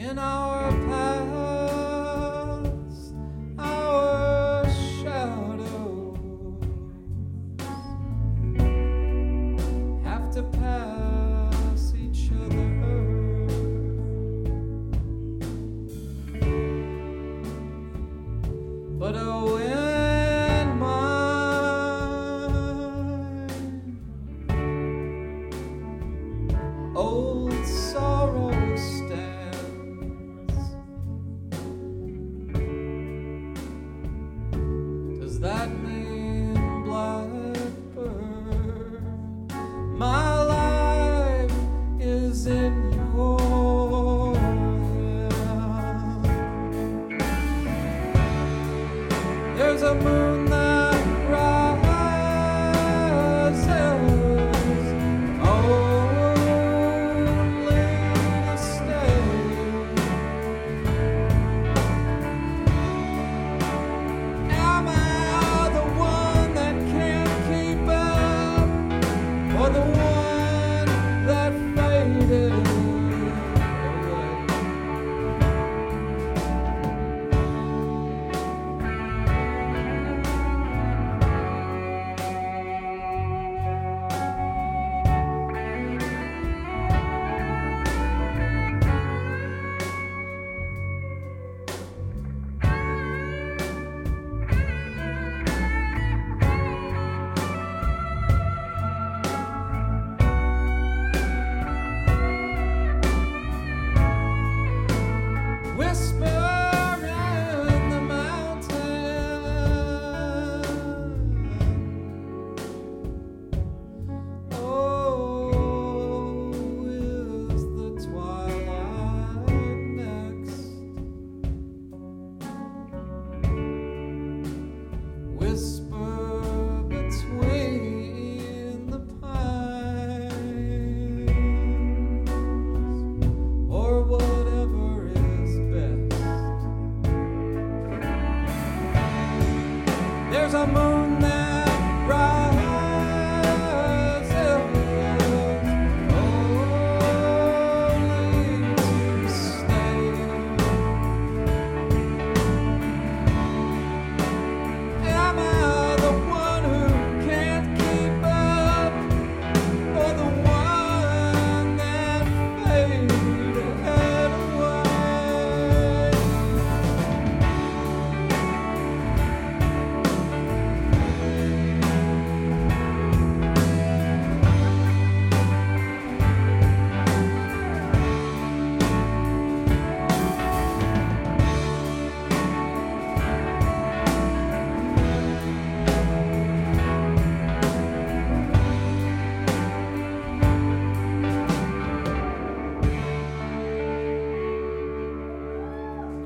in our past, our shadows have to pass each other. But oh, in mine, old sorrow stands. Does that mean blackbird? My life is in your hand. There's a moon that rises only to stay. Am I the one that can't keep up, or the one that faded away? Whisper in the mountain. Oh, is the twilight next? Whisper between the pines, or whatever is best. There's a moon that rises only to stay. Am I the one who can't keep up, or the one that faded away?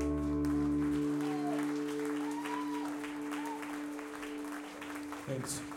Thanks.